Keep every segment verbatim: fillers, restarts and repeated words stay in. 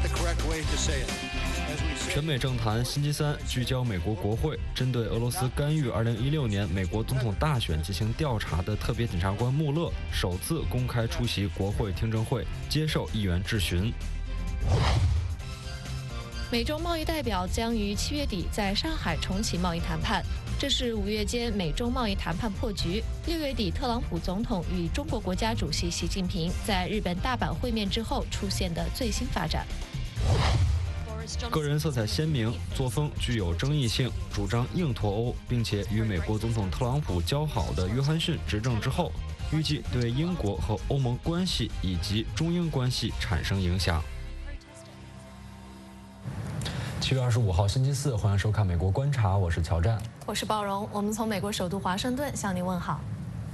全美政坛星期三聚焦美国国会针对俄罗斯干预二零一六年美国总统大选进行调查的特别检察官穆勒首次公开出席国会听证会，接受议员质询。 美中贸易代表将于七月底在上海重启贸易谈判，这是五月间美中贸易谈判破局。六月底，特朗普总统与中国国家主席习近平在日本大阪会面之后出现的最新发展。 个人色彩鲜明，作风具有争议性，主张硬脱欧，并且与美国总统特朗普交好的约翰逊执政之后，预计对英国和欧盟关系以及中英关系产生影响。七月二十五号星期四，欢迎收看《美国观察》，我是乔战， 我是鲍荣，我们从美国首都华盛顿向您问好。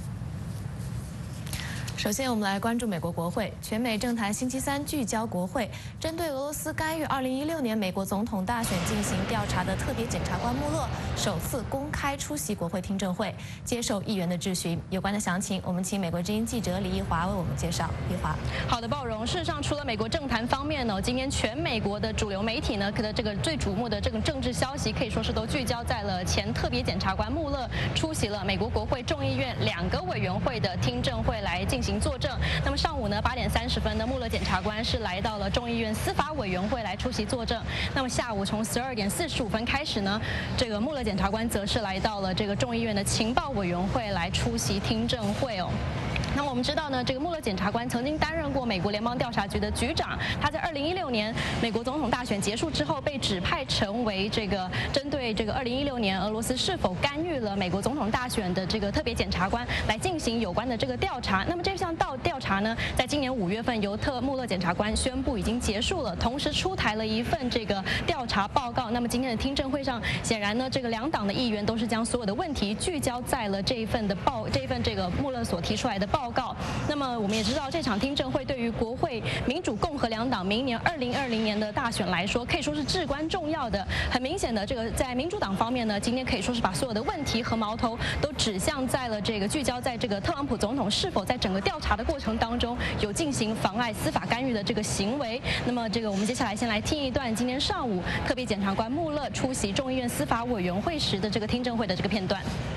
首先，我们来关注美国国会。全美政坛星期三聚焦国会，针对俄罗斯干预二零一六年美国总统大选进行调查的特别检察官穆勒首次公开出席国会听证会，接受议员的质询。有关的详情，我们请美国之音记者李义华为我们介绍。义华， 好的，鲍荣。事实上，除了美国政坛方面呢，今天全美国的主流媒体呢，可能这个最瞩目的这种政治消息，可以说是都聚焦在了前特别检察官穆勒出席了美国国会众议院两个委员会的听证会来进行作证。那么上午呢，八点三十分呢，穆勒检察官是来到了众议院司法委员会来出席作证。那么下午从十二点四十五分开始呢，这个穆勒检察官则是来到了这个众议院的情报委员会来出席听证会哦。那我们知道呢，这个穆勒检察官曾经担任过美国联邦调查局的局长。他在二零一六年美国总统大选结束之后，被指派成为这个针对这个二零一六年俄罗斯是否干预了美国总统大选的这个特别检察官来进行有关的这个调查。那么这项调调查呢，在今年五月份由特穆勒检察官宣布已经结束了，同时出台了一份这个调查报告。那么今天的听证会上，显然呢，这个两党的议员都是将所有的问题聚焦在了这一份的报这一份这个穆勒所提出来的报告。报告。那么我们也知道，这场听证会对于国会民主共和两党明年二零二零年的大选来说，可以说是至关重要的。很明显的，这个在民主党方面呢，今天可以说是把所有的问题和矛头都指向在了这个聚焦在这个特朗普总统是否在整个调查的过程当中有进行妨碍司法干预的这个行为。那么这个我们接下来先来听一段今天上午特别检察官穆勒出席众议院司法委员会时的这个听证会的这个片段。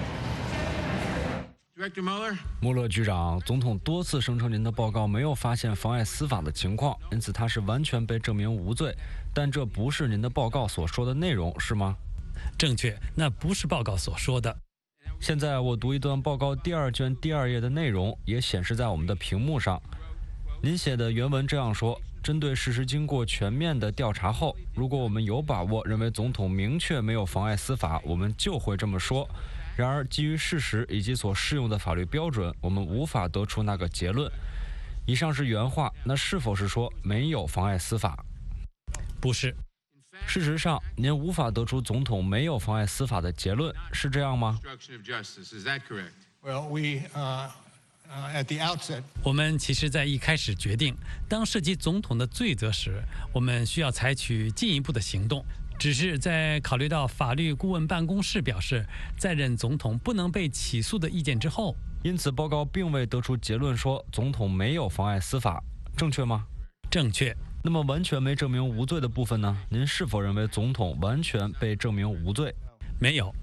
穆勒局长，总统多次声称您的报告没有发现妨碍司法的情况，因此他是完全被证明无罪。但这不是您的报告所说的内容，是吗？ 正确，那不是报告所说的。 现在我读一段报告第二卷第二页的内容，也显示在我们的屏幕上。您写的原文这样说：针对事实经过全面的调查后，如果我们有把握认为总统明确没有妨碍司法，我们就会这么说。然而，基于事实以及所适用的法律标准，我们无法得出那个结论。以上是原话，那是否是说没有妨碍司法？ 不是。 事实上，您无法得出总统没有妨碍司法的结论，是这样吗？ Well, we, uh, uh, at the outset, 我们其实在一开始决定，当涉及总统的罪责时，我们需要采取进一步的行动。只是在考虑到法律顾问办公室表示在任总统不能被起诉的意见之后， 因此报告并未得出结论说总统没有妨碍司法，正确吗？ 正确。 那么完全没证明无罪的部分呢？您是否认为总统完全被证明无罪？ 没有。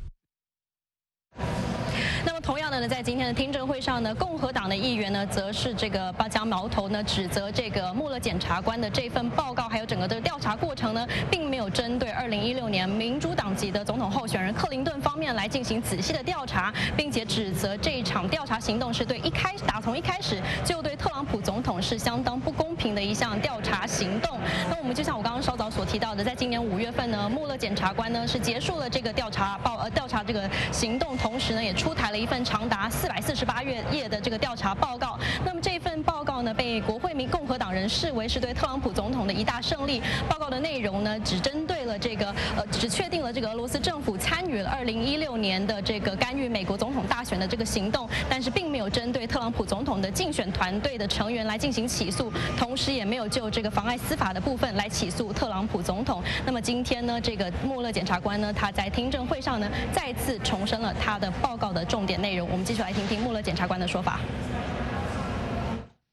同样的呢，在今天的听证会上呢，共和党的议员呢，则是这个把将矛头呢指责这个穆勒检察官的这份报告，还有整个的调查过程呢，并没有针对二零一六年民主党籍的总统候选人克林顿方面来进行仔细的调查，并且指责这一场调查行动是对一开打从一开始就对特朗普总统是相当不公平的一项调查行动。那我们就像我刚刚稍早所提到的，在今年五月份呢，穆勒检察官呢是结束了这个调查报呃调查这个行动，同时呢也出台了一份长达四百四十八页的这个调查报告。那么这份报告呢，被国会民共和党人视为是对特朗普总统的一大胜利。报告的内容呢，只针对了这个呃，只确定了这个俄罗斯政府参与了二零一六年的这个干预美国总统大选的这个行动，但是并没有针对特朗普总统的竞选团队的成员来进行起诉，同时也没有就这个妨碍司法的部分来起诉特朗普总统。那么今天呢，这个穆勒检察官呢，他在听证会上呢，再次重申了他的报告的重点内容。我们继续来听听穆勒检察官的说法。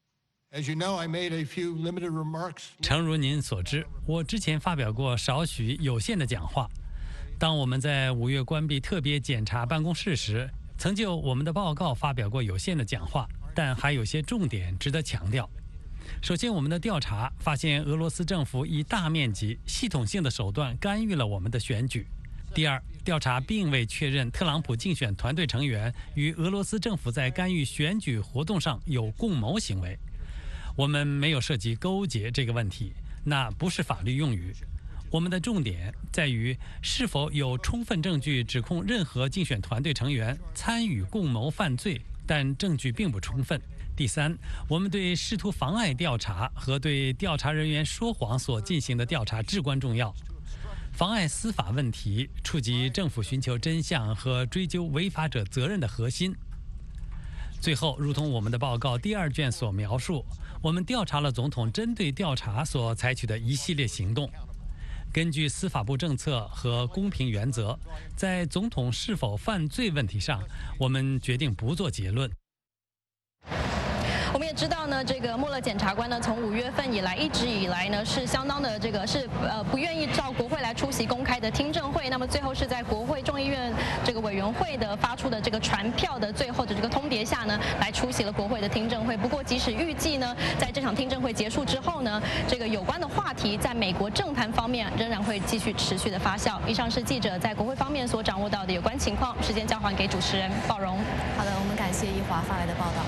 As you know, I made a few limited remarks. 诚如您所知，我之前发表过少许有限的讲话。当我们在五月关闭特别检察办公室时，曾就我们的报告发表过有限的讲话，但还有些重点值得强调。首先，我们的调查发现俄罗斯政府以大面积、系统性的手段干预了我们的选举。第二，调查并未确认特朗普竞选团队成员与俄罗斯政府在干预选举活动上有共谋行为。我们没有涉及勾结这个问题，那不是法律用语。我们的重点在于是否有充分证据指控任何竞选团队成员参与共谋犯罪，但证据并不充分。第三，我们对试图妨碍调查和对调查人员说谎所进行的调查至关重要。妨碍司法问题触及政府寻求真相和追究违法者责任的核心。最后，如同我们的报告第二卷所描述，我们调查了总统针对调查所采取的一系列行动。根据司法部政策和公平原则，在总统是否犯罪问题上，我们决定不做结论。 我们也知道呢，这个穆勒检察官呢，从五月份以来一直以来呢是相当的这个是呃不愿意到国会来出席公开的听证会。那么最后是在国会众议院这个委员会的发出的这个传票的最后的这个通牒下呢，来出席了国会的听证会。不过即使预计呢，在这场听证会结束之后呢，这个有关的话题在美国政坛方面仍然会继续持续的发酵。以上是记者在国会方面所掌握到的有关情况。时间交还给主持人鲍荣。 好的，我们感谢一华发来的报道。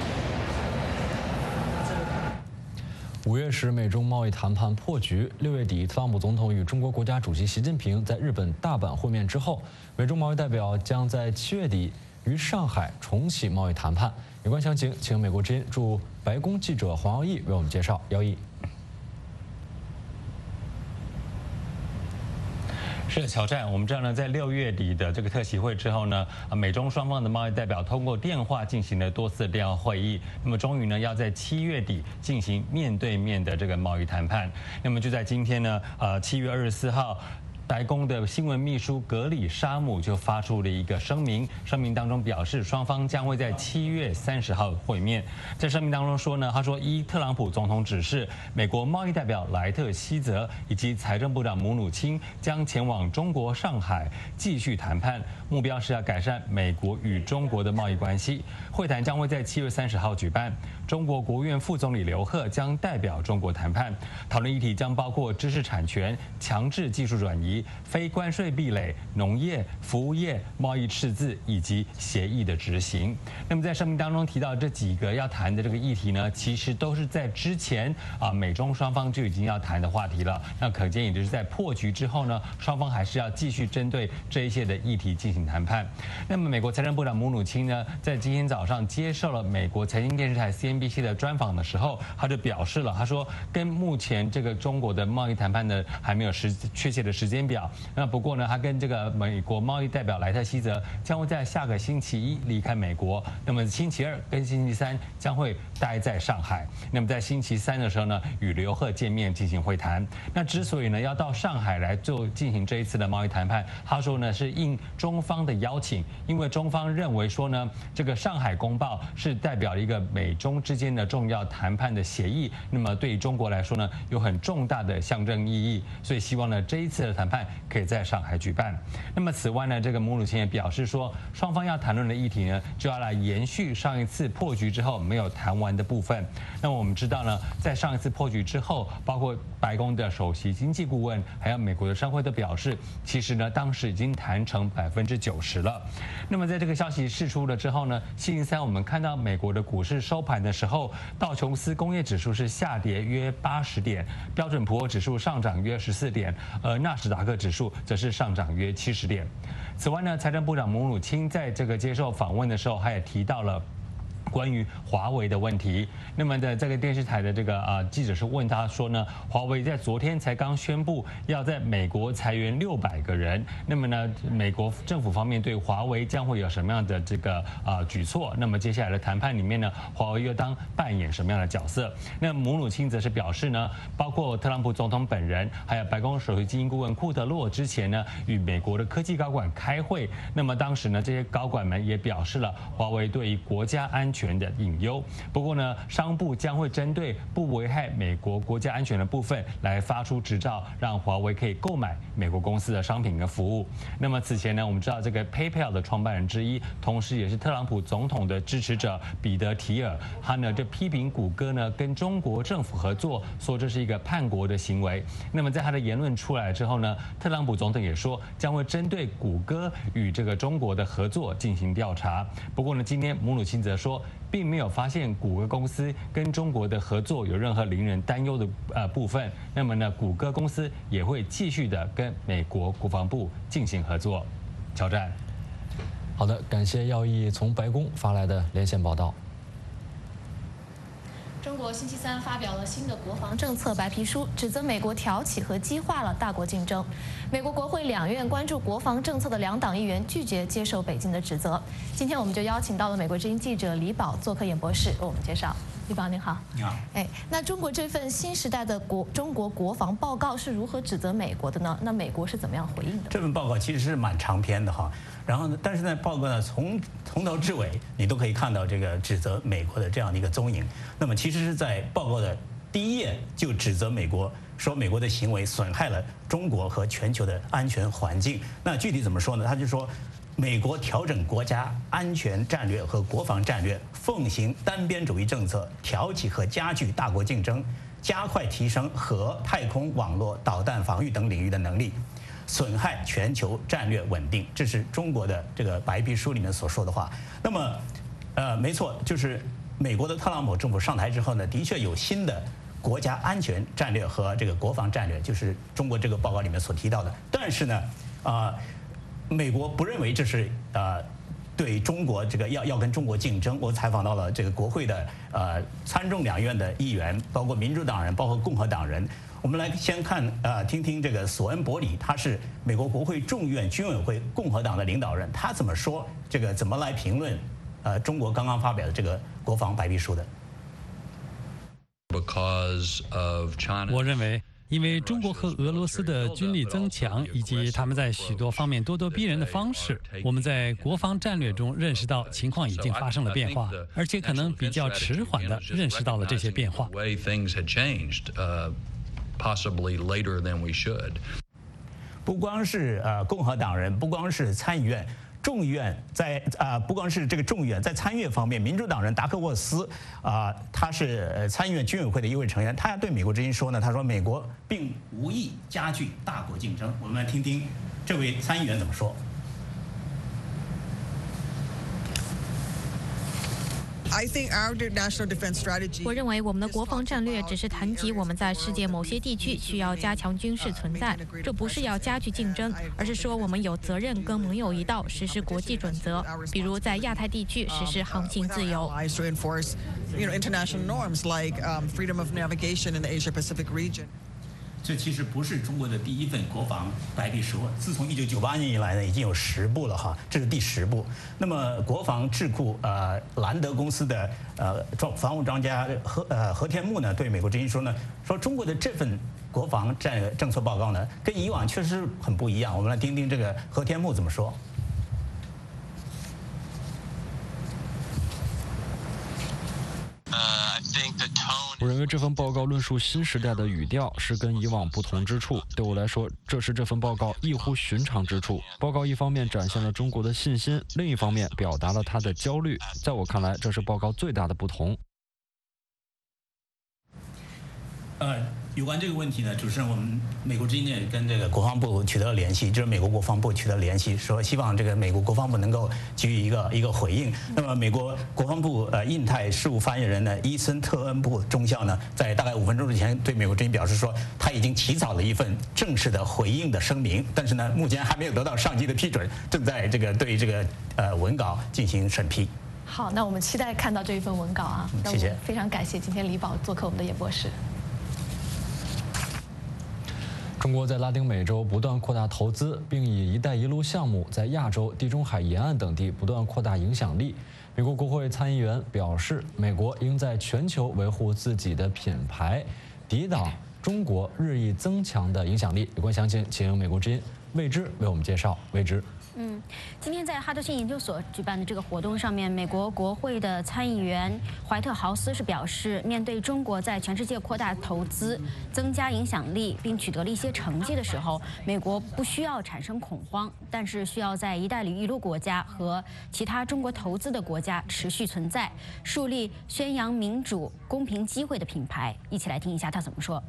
五月时，美中贸易谈判破局。六月底，特朗普总统与中国国家主席习近平在日本大阪会面之后，美中贸易代表将在七月底于上海重启贸易谈判。有关详情，请美国之音驻白宫记者黄耀义为我们介绍。耀义。 是的，乔战，我们知道呢，在六月底的这个特席会之后呢，啊，美中双方的贸易代表通过电话进行了多次电话会议，那么终于呢，要在七月底进行面对面的这个贸易谈判。那么就在今天呢，呃，七月二十四号。白宫的新闻秘书格里沙姆就发出了一个声明，声明当中表示，双方将会在七月三十号会面。在声明当中说呢，他说，依特朗普总统指示，美国贸易代表莱特希泽以及财政部长姆努钦将前往中国上海继续谈判，目标是要改善美国与中国的贸易关系。会谈将会在七月三十号举办。中国国务院副总理刘鹤将代表中国谈判，讨论议题将包括知识产权、强制技术转移、非关税壁垒、农业、服务业、贸易赤字以及协议的执行。那么在声明当中提到这几个要谈的这个议题呢，其实都是在之前啊美中双方就已经要谈的话题了。那可见也就是在破局之后呢，双方还是要继续针对这一些的议题进行谈判。那么美国财政部长姆努钦呢，在今天早上接受了美国财经电视台 C N B C 的专访的时候，他就表示了，他说跟目前这个中国的贸易谈判呢还没有时确切的时间表。那不过呢，他跟这个美国贸易代表莱特希泽将会在下个星期一离开美国，那么星期二跟星期三将会待在上海。那么在星期三的时候呢，与刘鹤见面进行会谈。那之所以呢要到上海来做进行这一次的贸易谈判，他说呢是应中方的邀请，因为中方认为说呢，这个上海公报是代表一个美中之间的重要谈判的协议，那么对于中国来说呢，有很重大的象征意义，所以希望呢这一次的谈判可以在上海举办。那么此外呢，这个姆努钦也表示说，双方要谈论的议题呢，就要来延续上一次破局之后没有谈完的部分。那么我们知道呢，在上一次破局之后，包括白宫的首席经济顾问，还有美国的商会都表示，其实呢当时已经谈成百分之九十了。那么在这个消息释出了之后呢，星期三我们看到美国的股市收盘的时候，道琼斯工业指数是下跌约八十点，标准普尔指数上涨约十四点，而纳斯达克指数则是上涨约七十点。此外呢，财政部长姆努钦在这个接受访问的时候，他也提到了关于华为的问题。那么的这个电视台的这个啊记者是问他说呢，华为在昨天才刚宣布要在美国裁员六百个人，那么呢，美国政府方面对华为将会有什么样的这个啊举措？那么接下来的谈判里面呢，华为又当扮演什么样的角色？那姆努钦则是表示呢，包括特朗普总统本人，还有白宫首席经济顾问库特洛之前呢，与美国的科技高管开会，那么当时呢，这些高管们也表示了华为对于国家安全权的隐忧。不过呢，商部将会针对不危害美国国家安全的部分来发出执照，让华为可以购买美国公司的商品跟服务。那么此前呢，我们知道这个 PayPal 的创办人之一，同时也是特朗普总统的支持者彼得提尔，他呢就批评谷歌呢跟中国政府合作，说这是一个叛国的行为。那么在他的言论出来之后呢，特朗普总统也说将会针对谷歌与这个中国的合作进行调查。不过呢，今天姆努钦则说，并没有发现谷歌公司跟中国的合作有任何令人担忧的呃部分。那么呢，谷歌公司也会继续的跟美国国防部进行合作。乔战。 好的，感谢耀义从白宫发来的连线报道。 中国星期三发表了新的国防政策白皮书，指责美国挑起和激化了大国竞争。美国国会两院关注国防政策的两党议员拒绝接受北京的指责。今天我们就邀请到了美国之音记者李宝做客演播室，为我们介绍。李宝您好。 你好。 哎，那中国这份新时代的国中国国防报告是如何指责美国的呢？那美国是怎么样回应的？ 这份报告其实是蛮长篇的哈，然后呢，但是呢，报告呢从从头至尾你都可以看到这个指责美国的这样的一个踪影。那么其实是在报告的第一页就指责美国，说美国的行为损害了中国和全球的安全环境。那具体怎么说呢？他就说，美国调整国家安全战略和国防战略，奉行单边主义政策，挑起和加剧大国竞争，加快提升核、太空、网络、导弹防御等领域的能力，损害全球战略稳定。这是中国的这个白皮书里面所说的话。那么，呃，没错，就是美国的特朗普政府上台之后呢，的确有新的国家安全战略和这个国防战略，就是中国这个报告里面所提到的。但是呢，啊、呃。美国不认为这是呃对中国这个要要跟中国竞争。我采访到了这个国会的呃参众两院的议员，包括民主党人，包括共和党人。我们来先看呃听听这个索恩伯里，他是美国国会众院军委会共和党的领导人，他怎么说这个怎么来评论呃中国刚刚发表的这个国防白皮书的。 我认为。因为中国和俄罗斯的军力增强，以及他们在许多方面咄咄逼人的方式，我们在国防战略中认识到情况已经发生了变化，而且可能比较迟缓地认识到了这些变化。 不光是呃共和党人，不光是参议院。众议院在啊、呃，不光是这个众议院，在参议院方面，民主党人达克沃斯啊、呃，他是参议院军委会的一位成员，他对美国之音说呢，他说美国并无意加剧大国竞争。我们来听听这位参议员怎么说。 我认为我们的国防战略只是谈及我们在世界某些地区需要加强军事存在，这不是要加剧竞争，而是说我们有责任跟盟友一道实施国际准则，比如在亚太地区实施航行自由。 这其实不是中国的第一份国防白皮书，自从一九九八年以来呢，已经有十部了哈，这是第十部。那么国防智库呃兰德公司的呃专防务专家何呃何天木呢，对美国之音说呢，说中国的这份国防战政策报告呢，跟以往确实很不一样。我们来听听这个何天木怎么说。 我认为这份报告论述新时代的语调是跟以往不同之处。对我来说，这是这份报告异乎寻常之处。报告一方面展现了中国的信心，另一方面表达了他的焦虑。在我看来，这是报告最大的不同。 呃，有关这个问题呢，主持人，我们美国之音也跟这个国防部取得了联系，就是美国国防部取得联系，说希望这个美国国防部能够给予一个一个回应。那么，美国国防部呃印太事务发言人呢，伊森特恩布中校呢，在大概五分钟之前对美国之音表示说，他已经起草了一份正式的回应的声明，但是呢，目前还没有得到上级的批准，正在这个对这个呃文稿进行审批。 好，那我们期待看到这一份文稿啊！ 谢谢， 非常感谢今天李宝做客我们的演播室。 中国在拉丁美洲不断扩大投资，并以“一带一路”项目在亚洲、地中海沿岸等地不断扩大影响力。美国国会参议员表示，美国应在全球维护自己的品牌，抵挡中国日益增强的影响力。有关详情，请美国之音魏之为我们介绍。魏之。 嗯，今天在哈德逊研究所举办的这个活动上面，美国国会的参议员怀特豪斯是表示，面对中国在全世界扩大投资、增加影响力，并取得了一些成绩的时候，美国不需要产生恐慌，但是需要在“一带一路”国家和其他中国投资的国家持续存在，树立宣扬民主、公平机会的品牌。一起来听一下他怎么说。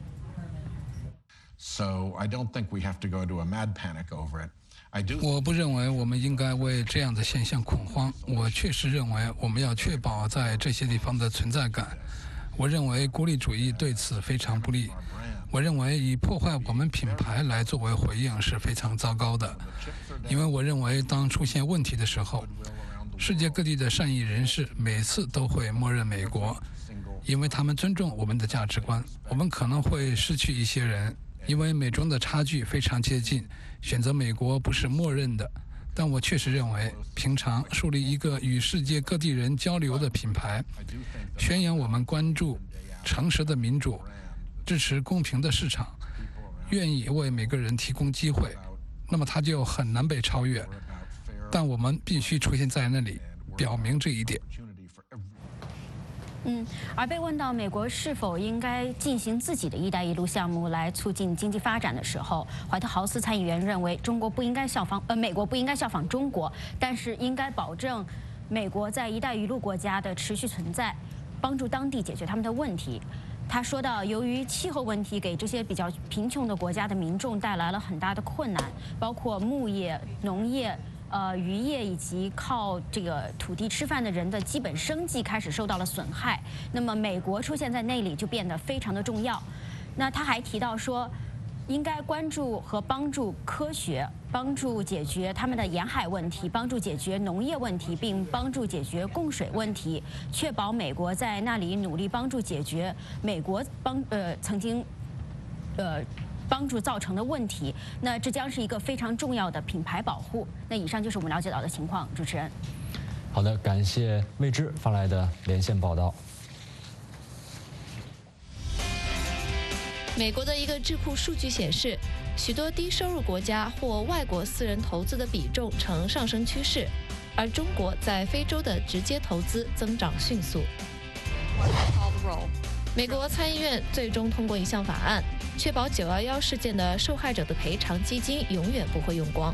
So I don't think we have to go to a mad panic over it. 我不认为我们应该为这样的现象恐慌。我确实认为我们要确保在这些地方的存在感。我认为孤立主义对此非常不利。我认为以破坏我们品牌来作为回应是非常糟糕的，因为我认为当出现问题的时候，世界各地的善意人士每次都会默认美国，因为他们尊重我们的价值观。我们可能会失去一些人，因为美中的差距非常接近。选择美国不是默认的，但我确实认为，平常树立一个与世界各地人交流的品牌，宣扬我们关注诚实的民主，支持公平的市场，愿意为每个人提供机会，那么它就很难被超越。但我们必须出现在那里，表明这一点。 嗯，而被问到美国是否应该进行自己的一带一路项目来促进经济发展的时候，怀特豪斯参议员认为中国不应该效仿，呃，美国不应该效仿中国，但是应该保证美国在一带一路国家的持续存在，帮助当地解决他们的问题。他说到，由于气候问题给这些比较贫穷的国家的民众带来了很大的困难，包括牧业、农业。呃，渔业以及靠这个土地吃饭的人的基本生计开始受到了损害。那么，美国出现在那里就变得非常的重要。那他还提到说，应该关注和帮助科学，帮助解决他们的沿海问题，帮助解决农业问题，并帮助解决供水问题，确保美国在那里努力帮助解决美国帮呃曾经呃。帮助造成的问题，那这将是一个非常重要的品牌保护。那以上就是我们了解到的情况，主持人。 好的，感谢魏之发来的连线报道。 美国的一个智库数据显示，许多低收入国家或外国私人投资的比重呈上升趋势，而中国在非洲的直接投资增长迅速。美国参议院最终通过一项法案，确保九一一事件的受害者的赔偿基金永远不会用光。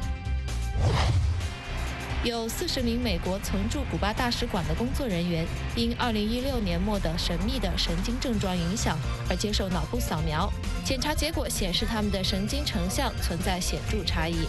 有四十名美国曾驻古巴大使馆的工作人员，因二零一六年末的神秘的神经症状影响而接受脑部扫描，检查结果显示他们的神经成像存在显著差异。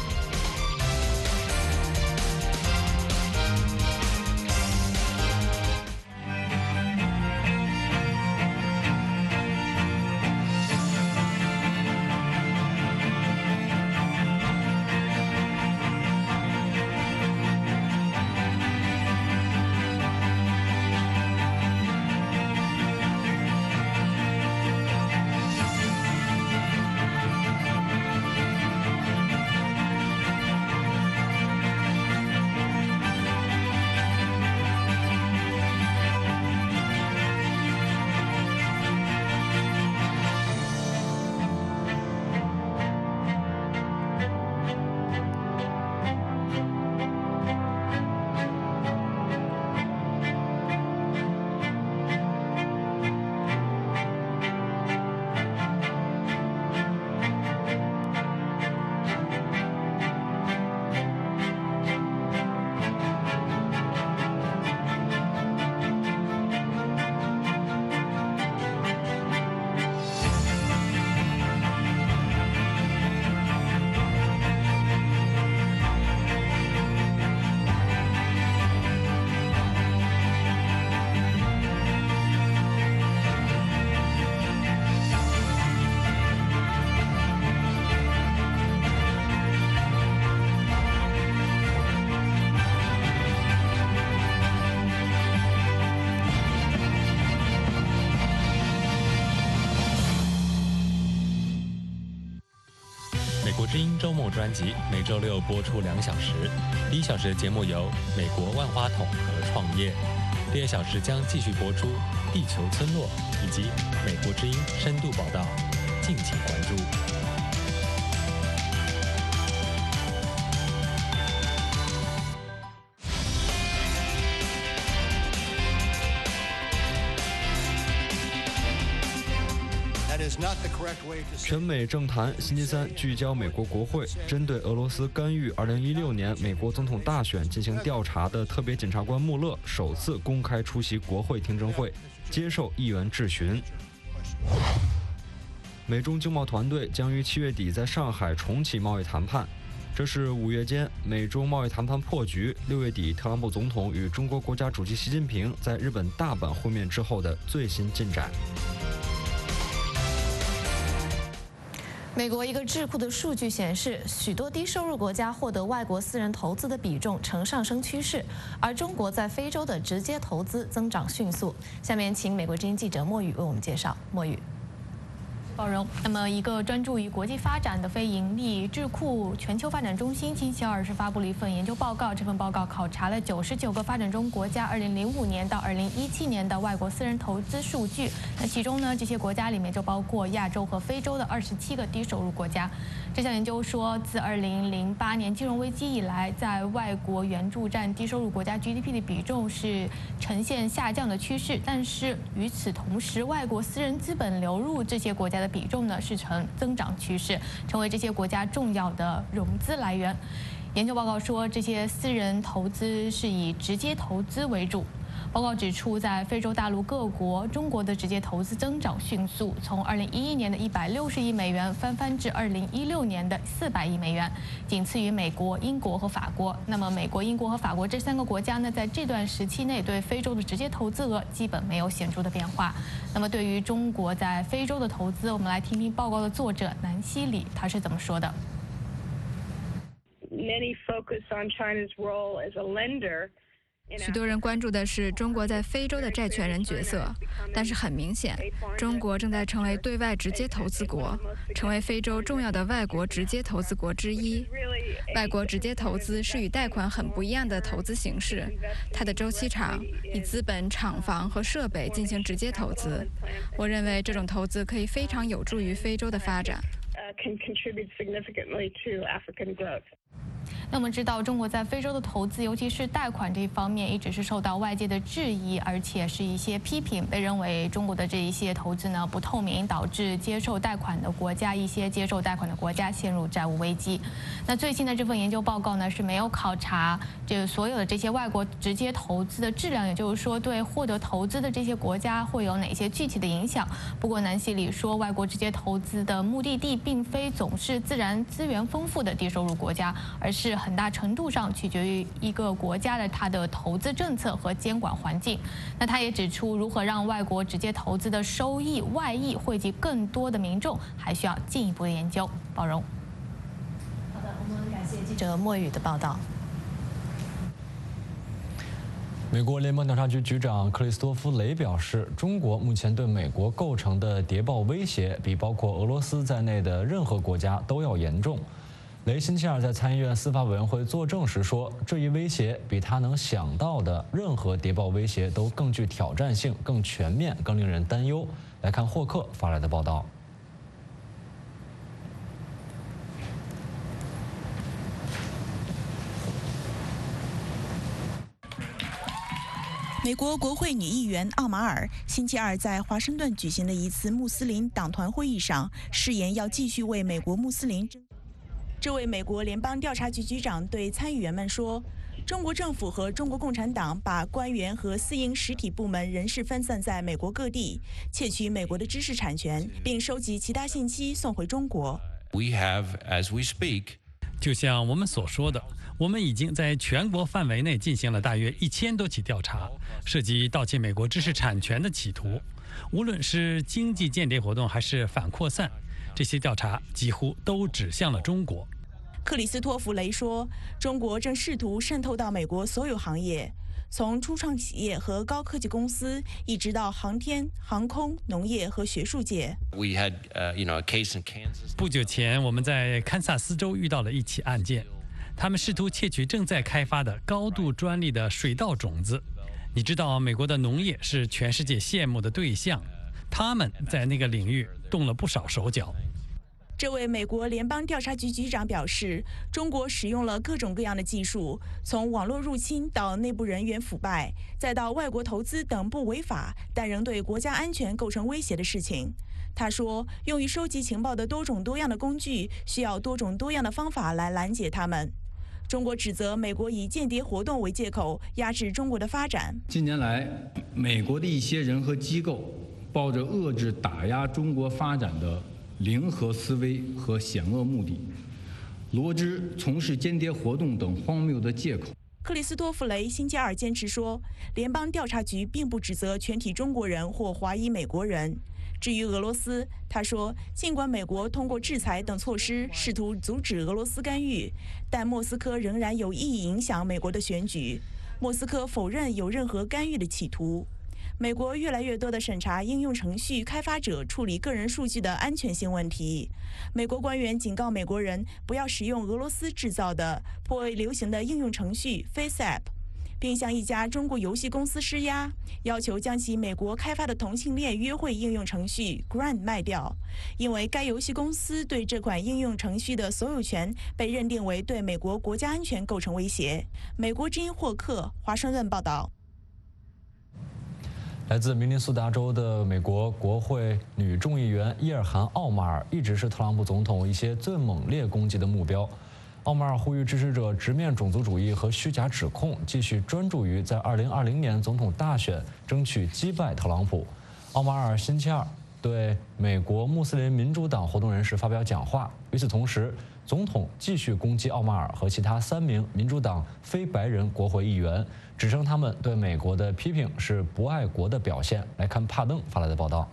国之音周末专辑每周六播出两小时，第一小时的节目由美国万花筒和创业，第二小时将继续播出地球村落以及美国之音深度报道，敬请关注。 全美政坛星期三聚焦美国国会针对俄罗斯干预二零一六年美国总统大选进行调查的特别检察官穆勒首次公开出席国会听证会，接受议员质询。美中经贸团队将于七月底在上海重启贸易谈判，这是五月间美中贸易谈判破局，六月底特朗普总统与中国国家主席习近平在日本大阪会面之后的最新进展。 美国一个智库的数据显示，许多低收入国家获得外国私人投资的比重呈上升趋势，而中国在非洲的直接投资增长迅速。下面请美国之音记者莫宇为我们介绍。莫宇。 包容。那么，一个专注于国际发展的非盈利智库全球发展中心星期二是发布了一份研究报告。这份报告考察了九十九个发展中国家二零零五年到二零一七年的外国私人投资数据。那其中呢，这些国家里面就包括亚洲和非洲的二十七个低收入国家。这项研究说，自二零零八年金融危机以来，在外国援助占低收入国家 G D P 的比重是呈现下降的趋势，但是与此同时，外国私人资本流入这些国家的比重呢是呈增长趋势，成为这些国家重要的融资来源。研究报告说，这些私人投资是以直接投资为主。报告指出，在非洲大陆各国，中国的直接投资增长迅速，从二零一一年的一百六十亿美元翻番至二零一六年的四百亿美元，仅次于美国、英国和法国。那么，美国、英国和法国这三个国家呢，在这段时期内对非洲的直接投资额基本没有显著的变化。那么，对于中国在非洲的投资，我们来听听报告的作者南希里他是怎么说的。 Many focus on China's role as a lender. 许多人关注的是中国在非洲的债权人角色，但是很明显，中国正在成为对外直接投资国，成为非洲重要的外国直接投资国之一。外国直接投资是与贷款很不一样的投资形式，它的周期长，以资本、厂房和设备进行直接投资。我认为这种投资可以非常有助于非洲的发展。 那我们知道，中国在非洲的投资，尤其是贷款这一方面，一直是受到外界的质疑，而且是一些批评，被认为中国的这一些投资呢不透明，导致接受贷款的国家一些接受贷款的国家陷入债务危机。那最新的这份研究报告呢是没有考察这所有的这些外国直接投资的质量，也就是说对获得投资的这些国家会有哪些具体的影响。不过南希里说，外国直接投资的目的地并非总是自然资源丰富的低收入国家，而是很大程度上取决于一个国家的它的投资政策和监管环境。那他也指出，如何让外国直接投资的收益外溢惠及更多的民众，还需要进一步的研究。包容。 好的，我们感谢记者莫宇的报道。 美国联邦调查局局长克里斯托夫·雷表示，中国目前对美国构成的谍报威胁，比包括俄罗斯在内的任何国家都要严重。雷星期二在参议院司法委员会作证时说，这一威胁比他能想到的任何谍报威胁都更具挑战性、更全面、更令人担忧。来看霍克发来的报道。 美国国会女议员奥马尔星期二在华盛顿举行的一次穆斯林党团会议上誓言要继续为美国穆斯林。这位美国联邦调查局局长对参议员们说，中国政府和中国共产党把官员和私营实体部门人事分散在美国各地，窃取美国的知识产权，并收集其他信息送回中国。 We have, as we speak， 就像我们所说的，我们已经在全国范围内进行了大约一千多起调查，涉及盗窃美国知识产权的企图，无论是经济间谍活动还是反扩散，这些调查几乎都指向了中国。 克里斯托弗·雷说，中国正试图渗透到美国所有行业，从初创企业和高科技公司，一直到航天、航空、农业和学术界。 We had, uh, you know, a case in Kansas. 不久前，我们在堪萨斯州遇到了一起案件，他们试图窃取正在开发的高度专利的水稻种子。你知道，美国的农业是全世界羡慕的对象，他们在那个领域动了不少手脚。 这位美国联邦调查局局长表示，中国使用了各种各样的技术，从网络入侵到内部人员腐败，再到外国投资等不违法但仍对国家安全构成威胁的事情。 他说，用于收集情报的多种多样的工具，需要多种多样的方法来拦截他们。中国指责美国以间谍活动为借口压制中国的发展。 近年来，美国的一些人和机构抱着遏制、打压中国发展的零和思维和险恶目的，罗织从事间谍活动等荒谬的借口。 克里斯托弗雷星期二坚持说，联邦调查局并不指责全体中国人或华裔美国人。至于俄罗斯，他说，尽管美国通过制裁等措施试图阻止俄罗斯干预，但莫斯科仍然有意影响美国的选举。莫斯科否认有任何干预的企图。美国越来越多地审查应用程序开发者处理个人数据的安全性问题。美国官员警告美国人不要使用俄罗斯制造的颇为流行的应用程序 FaceApp， 并向一家中国游戏公司施压，要求将其美国开发的同性恋约会应用程序 Grind 卖掉，因为该游戏公司对这款应用程序的所有权被认定为对美国国家安全构成威胁。美国之音霍克，华盛顿报道。 来自明尼苏达州的美国国会女众议员伊尔汗·奥马尔一直是特朗普总统一些最猛烈攻击的目标。奥马尔呼吁支持者直面种族主义和虚假指控，继续专注于在二零二零年总统大选争取击败特朗普。奥马尔星期二对美国穆斯林民主党活动人士发表讲话。与此同时，总统继续攻击奥马尔和其他三名民主党非白人国会议员，指称他们对美国的批评是不爱国的表现。来看帕登发来的报道。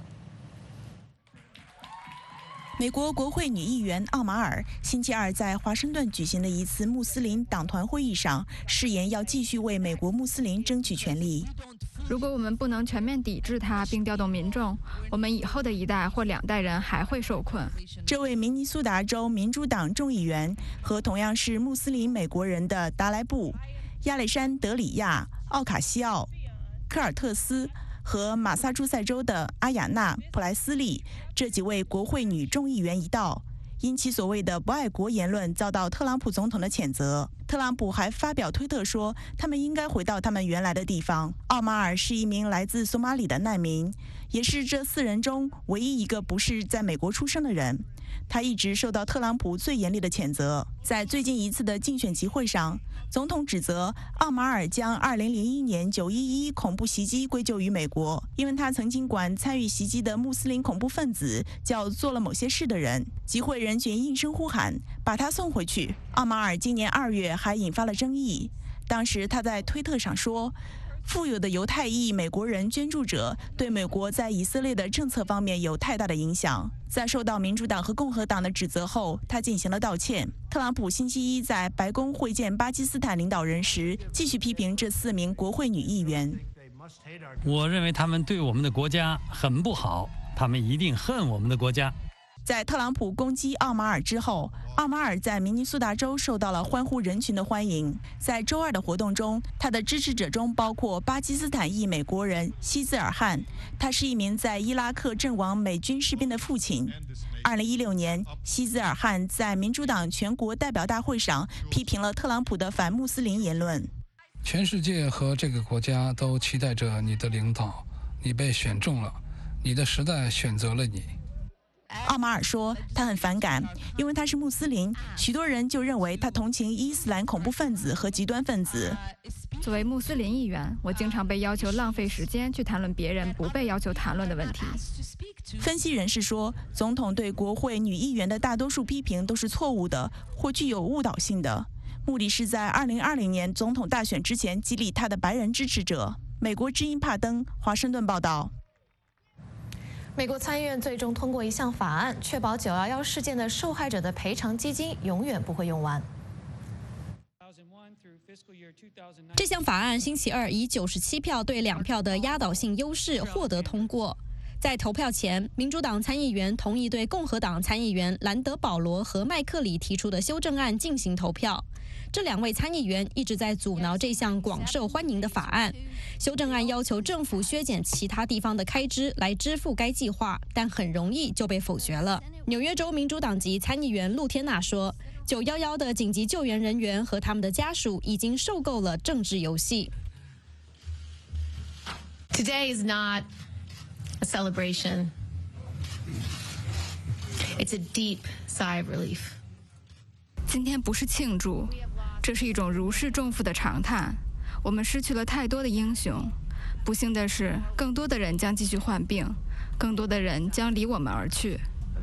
美国国会女议员奥马尔星期二在华盛顿举行的一次穆斯林党团会议上，誓言要继续为美国穆斯林争取权利。 如果我们不能全面抵制它并调动民众，我们以后的一代或两代人还会受困。 这位明尼苏达州民主党众议员和同样是穆斯林美国人的达莱布、亚历山德里亚、奥卡西奥、科尔特斯和马萨诸塞州的阿雅娜·普莱斯利这几位国会女众议员一道，因其所谓的不爱国言论遭到特朗普总统的谴责。特朗普还发表推特说，他们应该回到他们原来的地方。奥马尔是一名来自索马里的难民，也是这四人中唯一一个不是在美国出生的人。他一直受到特朗普最严厉的谴责。在最近一次的竞选集会上，总统指责奥马尔将二零零一年九一一恐怖袭击归咎于美国，因为他曾经管参与袭击的穆斯林恐怖分子叫做了某些事的人。集会人群应声呼喊，把他送回去。奥马尔今年二月还引发了争议，当时他在推特上说，富有的犹太裔美国人捐助者对美国在以色列的政策方面有太大的影响。在受到民主党和共和党的指责后，他进行了道歉。特朗普星期一在白宫会见巴基斯坦领导人时，继续批评这四名国会女议员。 我认为他们对我们的国家很不好，他们一定恨我们的国家。 在特朗普攻击奥马尔之后，奥马尔在明尼苏达州受到了欢呼人群的欢迎。在周二的活动中，他的支持者中包括巴基斯坦裔美国人希兹尔汗，他是一名在伊拉克阵亡美军士兵的父亲。二零一六年，希兹尔汗在民主党全国代表大会上批评了特朗普的反穆斯林言论。 全世界和这个国家都期待着你的领导，你被选中了，你的时代选择了你。 奥马尔说，他很反感，因为他是穆斯林，许多人就认为他同情伊斯兰恐怖分子和极端分子。 作为穆斯林议员，我经常被要求浪费时间去谈论别人不被要求谈论的问题。 分析人士说，总统对国会女议员的大多数批评都是错误的或具有误导性的，目的是在二零二零年总统大选之前激励他的白人支持者。美国之音帕登，华盛顿报道。 美国参议院最终通过一项法案，确保九一一事件的受害者的赔偿基金永远不会用完。 这项法案星期二以九十七票对两票的压倒性优势获得通过。在投票前，民主党参议员同意对共和党参议员兰德·保罗和麦克里提出的修正案进行投票。这两位参议员一直在阻挠这项广受欢迎的法案。修正案要求政府削减其他地方的开支来支付该计划，但很容易就被否决了。纽约州民主党籍参议员露天娜说，九一一的紧急救援人员和他们的家属已经受够了政治游戏。 Today is not a celebration. It's a deep sigh of relief. 今天不是庆祝，这是一种如释重负的长叹。我们失去了太多的英雄，不幸的是，更多的人将继续患病，更多的人将离我们而去。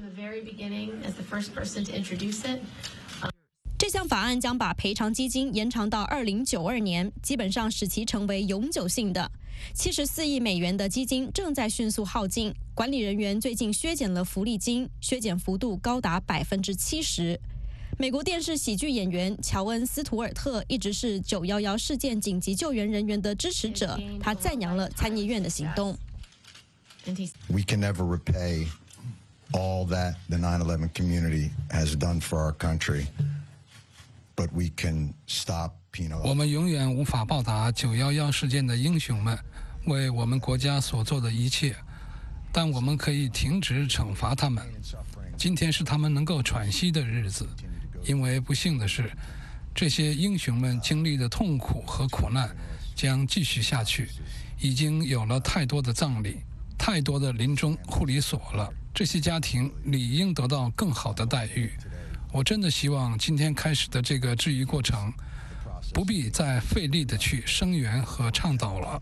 这项法案将把赔偿基金延长到二零九二年，基本上使其成为永久性的。七十四亿美元的基金正在迅速耗尽，管理人员最近削减了福利金，削减幅度高达百分之七十。美国电视喜剧演员乔恩·斯图尔特一直是九一一事件紧急救援人员的支持者，他赞扬了参议院的行动。 We can never repay all that the nine eleven community has done for our country, but we can stop penalizing. 我们永远无法报答九一一事件的英雄们为我们国家所做的一切，但我们可以停止惩罚他们。今天是他们能够喘息的日子，因为不幸的是，这些英雄们经历的痛苦和苦难将继续下去。已经有了太多的葬礼，太多的临终护理所了，这些家庭理应得到更好的待遇。我真的希望今天开始的这个治愈过程，不必再费力的去声援和倡导了。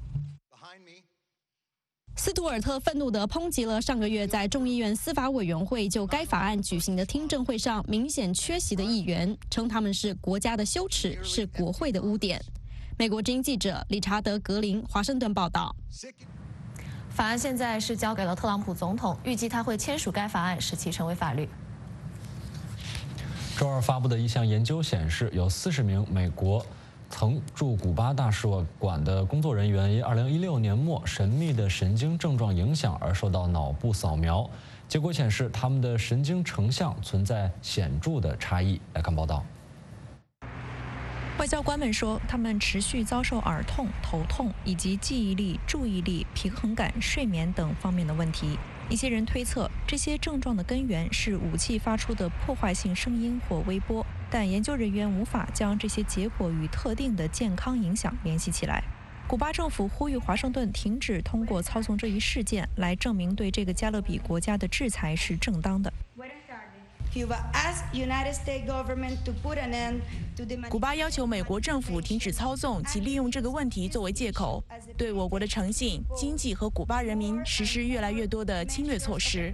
斯图尔特愤怒地抨击了上个月在众议院司法委员会就该法案举行的听证会上明显缺席的议员，称他们是国家的羞耻，是国会的污点。美国之音记者理查德·格林华盛顿报道。 法案现在是交给了特朗普总统，预计他会签署该法案，使其成为法律。 周二发布的一项研究显示，有四十名美国曾驻古巴大使馆的工作人员因二零一六年末神秘的神经症状影响而受到脑部扫描，结果显示他们的神经成像存在显著的差异。来看报道。 外交官们说，他们持续遭受耳痛、头痛以及记忆力、注意力、平衡感、睡眠等方面的问题。一些人推测，这些症状的根源是武器发出的破坏性声音或微波，但研究人员无法将这些结果与特定的健康影响联系起来。古巴政府呼吁华盛顿停止通过操纵这一事件来证明对这个加勒比国家的制裁是正当的。 古巴要求美国政府停止操纵及利用这个问题作为借口，对我国的诚信、经济和古巴人民实施越来越多的侵略措施。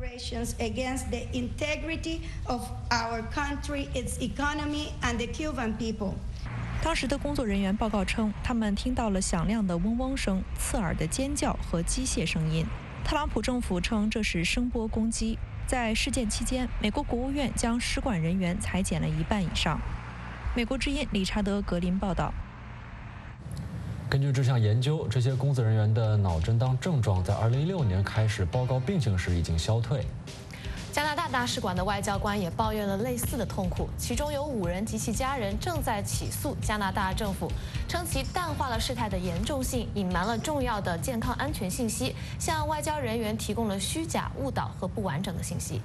当时的工作人员报告称，他们听到了响亮的嗡嗡声、刺耳的尖叫和机械声音。特朗普政府称这是声波攻击。在事件期间，美国国务院将使馆人员裁减了一半以上。美国之音理查德·格林报道。 根据这项研究，这些工作人员的脑震荡症状在二零一六年开始报告病情时已经消退。 加拿大大使馆的外交官也抱怨了类似的痛苦，其中有五人及其家人正在起诉加拿大政府，称其淡化了事态的严重性，隐瞒了重要的健康安全信息，向外交人员提供了虚假、误导和不完整的信息。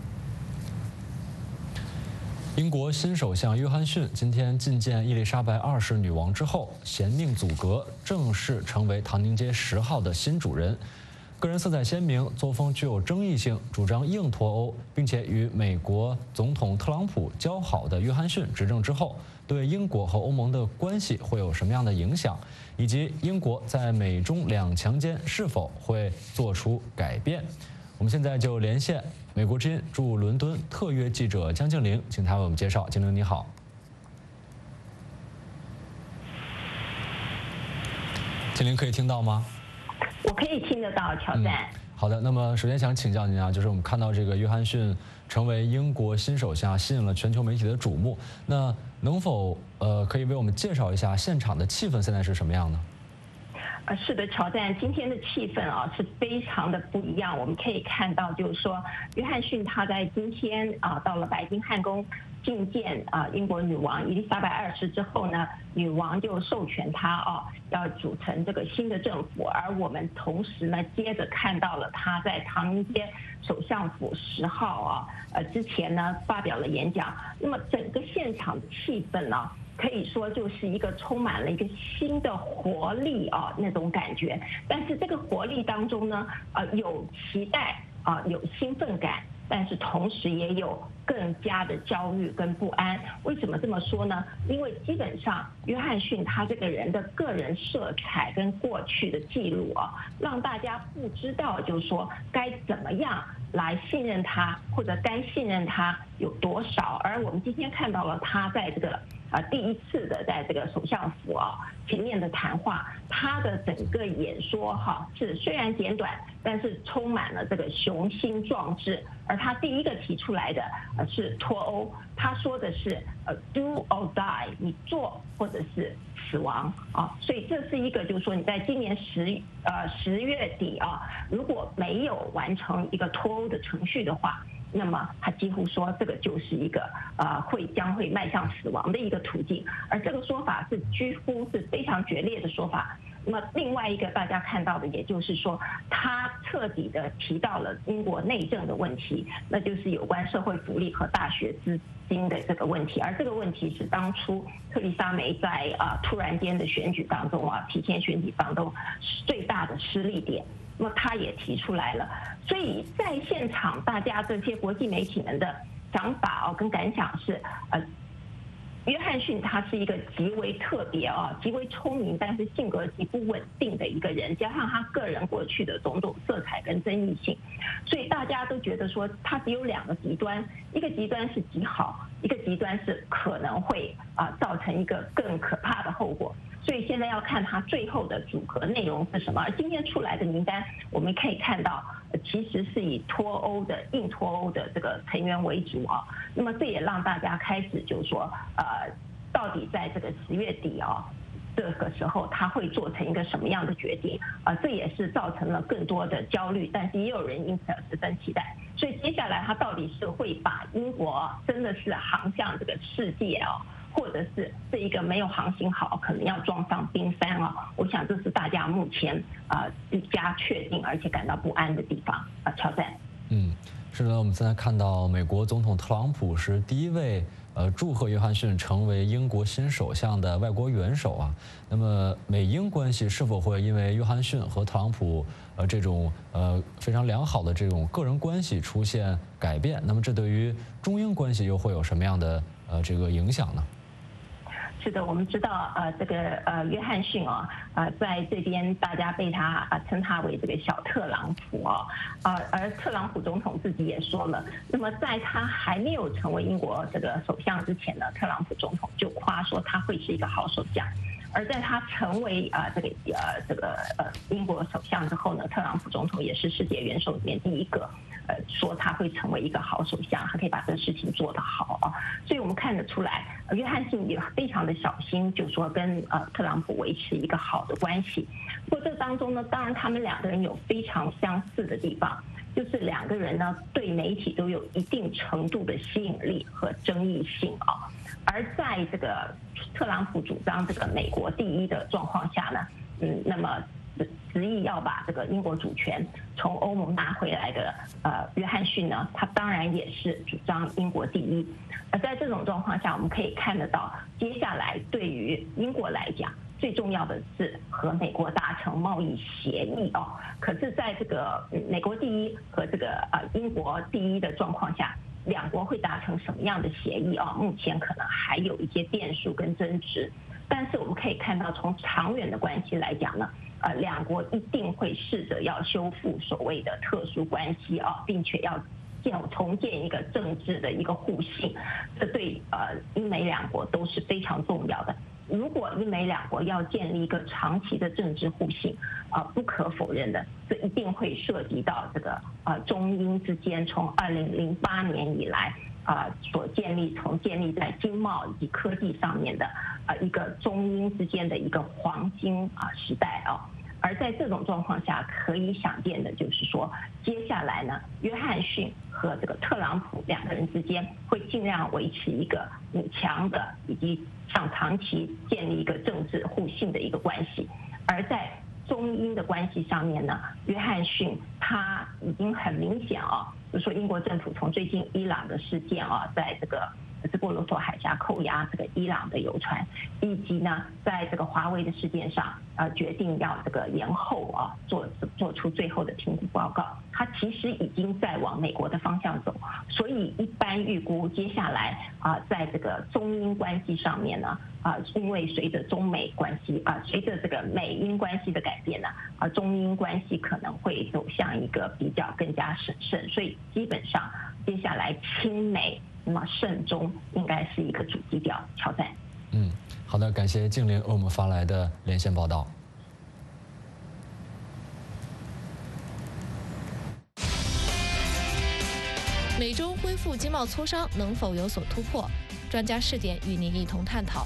英国新首相约翰逊今天觐见伊丽莎白二世女王之后，衔命阻阁，正式成为唐宁街十号的新主人。个人色彩鲜明，作风具有争议性，主张硬脱欧，并且与美国总统特朗普交好的约翰逊执政之后，对英国和欧盟的关系会有什么样的影响，以及英国在美中两强间是否会做出改变？我们现在就连线美国之音驻伦敦特约记者江静玲，请她为我们介绍。静玲你好。静玲可以听到吗？ 我可以听得到，乔赞、 嗯。好的，那么首先想请教您啊，就是我们看到这个约翰逊成为英国新首相，吸引了全球媒体的瞩目。那能否呃可以为我们介绍一下现场的气氛现在是什么样呢？ 呃，是的，乔赞，今天的气氛啊是非常的不一样。我们可以看到，就是说，约翰逊他在今天啊到了白金汉宫觐见啊英国女王伊丽莎白二世之后呢，女王就授权他啊要组成这个新的政府，而我们同时呢接着看到了他在唐宁街首相府十号啊呃之前呢发表了演讲。那么整个现场的气氛呢，可以说就是一个充满了一个新的活力啊那种感觉，但是这个活力当中呢，呃有期待， 啊有兴奋感，但是同时也有更加的焦虑跟不安。为什么这么说呢？因为基本上约翰逊他这个人的个人色彩跟过去的记录啊，让大家不知道就是说该怎么样来信任他，或者该信任他有多少。而我们今天看到了他在这个啊第一次的在这个首相府啊前面的谈话，他的整个演说哈是虽然简短，但是充满了这个雄心壮志。而他第一个提出来的呃是脱欧，他说的是呃 do or die， 你做或者是死亡啊。所以这是一个就是说你在今年十呃十月底啊，如果没有完成一个脱欧的程序的话，那么他几乎说这个就是一个呃会将会迈向死亡的一个途径。而这个说法是几乎是非常决裂的说法。那么另外一个大家看到的，也就是说，他彻底的提到了英国内政的问题，那就是有关社会福利和大学资金的这个问题。而这个问题是当初特丽莎梅在啊突然间的选举当中啊，提前选举当中最大的失利点。那么他也提出来了，所以在现场大家这些国际媒体们的想法哦跟感想是呃。约翰逊他是一个极为特别啊、极为聪明，但是性格极不稳定的一个人，加上他个人过去的种种色彩跟争议性，所以大家都觉得说他只有两个极端，一个极端是极好，一个极端是可能会啊造成一个更可怕的后果。所以现在要看他最后的组合内容是什么。而今天出来的名单，我们可以看到，其实是以脱欧的硬脱欧的这个成员为主啊。那么这也让大家开始就是说，呃，到底在这个十月底啊，这个时候他会做成一个什么样的决定啊？这也是造成了更多的焦虑，但是也有人因此而十分期待。所以接下来他到底是会把英国真的是航向这个世界啊？或者是这一个没有航行好，可能要撞上冰山啊！我想这是大家目前啊更加确定而且感到不安的地方啊，乔赞。 嗯，是的，我们现在看到美国总统特朗普是第一位呃祝贺约翰逊成为英国新首相的外国元首啊。那么美英关系是否会因为约翰逊和特朗普呃这种呃非常良好的这种个人关系出现改变？那么这对于中英关系又会有什么样的呃这个影响呢？ 是的，我们知道，呃，这个呃，约翰逊啊，呃，在这边大家被他啊称他为这个小特朗普啊，啊，而特朗普总统自己也说了，那么在他还没有成为英国这个首相之前呢，特朗普总统就夸说他会是一个好首相。而在他成为啊、呃、这个呃这个呃英国首相之后呢，特朗普总统也是世界元首里面第一个呃说他会成为一个好首相，他可以把这个事情做得好啊。所以我们看得出来，约翰逊也非常的小心，就说跟呃特朗普维持一个好的关系。不过这当中呢，当然他们两个人有非常相似的地方，就是两个人呢对媒体都有一定程度的吸引力和争议性啊。而在这个特朗普主张这个美国第一的状况下呢，嗯，那么执意要把这个英国主权从欧盟拿回来的呃约翰逊呢，他当然也是主张英国第一。而在这种状况下，我们可以看得到，接下来对于英国来讲，最重要的是和美国达成贸易协议哦。可是，在这个美国第一和这个呃英国第一的状况下，两国会达成什么样的协议啊？目前可能还有一些变数跟争执，但是我们可以看到，从长远的关系来讲呢，呃，两国一定会试着要修复所谓的特殊关系啊，并且要建重建一个政治的一个互信，这对呃英美两国都是非常重要的。如果英美两国要建立一个长期的政治互信，啊、呃，不可否认的，这一定会涉及到这个呃中英之间从二零零八年以来啊、呃、所建立从建立在经贸以及科技上面的啊、呃、一个中英之间的一个黄金啊、呃、时代啊。而在这种状况下，可以想见的就是说，接下来呢，约翰逊和这个特朗普两个人之间会尽量维持一个很强的以及上长期建立一个政治互信的一个关系。而在中英的关系上面呢，约翰逊他已经很明显啊，就是说英国政府从最近伊朗的事件啊，在这个直布罗陀海峡扣押这个伊朗的油船，以及呢，在这个华为的事件上，呃，决定要这个延后啊，做做出最后的评估报告。它其实已经在往美国的方向走，所以一般预估接下来啊，在这个中英关系上面呢，啊，因为随着中美关系啊，随着这个美英关系的改变呢，啊，中英关系可能会走向一个比较更加审慎，所以基本上接下来亲美那么慎中应该是一个主基调。乔赞， 嗯，好的，感谢静玲为我们发来的连线报道。 美中恢复经贸磋商能否有所突破？专家视点与您一同探讨。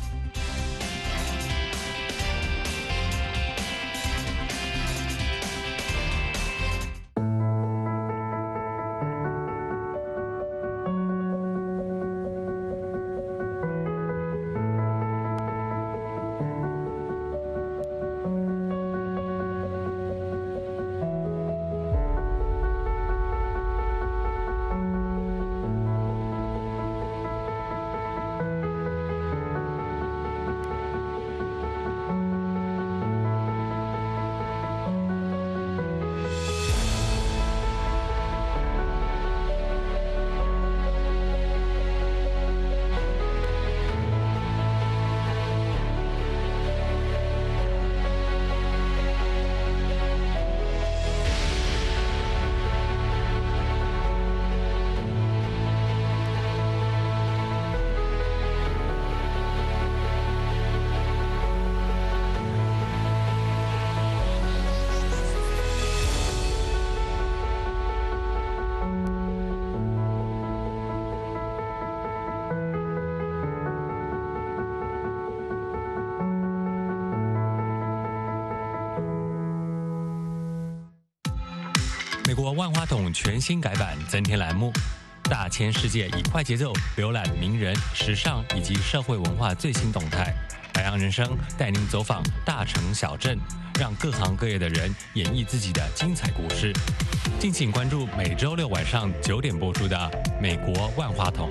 美国万花筒全新改版，增添栏目，大千世界以快节奏浏览名人、时尚以及社会文化最新动态。海洋人生带您走访大城小镇，让各行各业的人演绎自己的精彩故事。敬请关注每周六晚上九点播出的《美国万花筒》。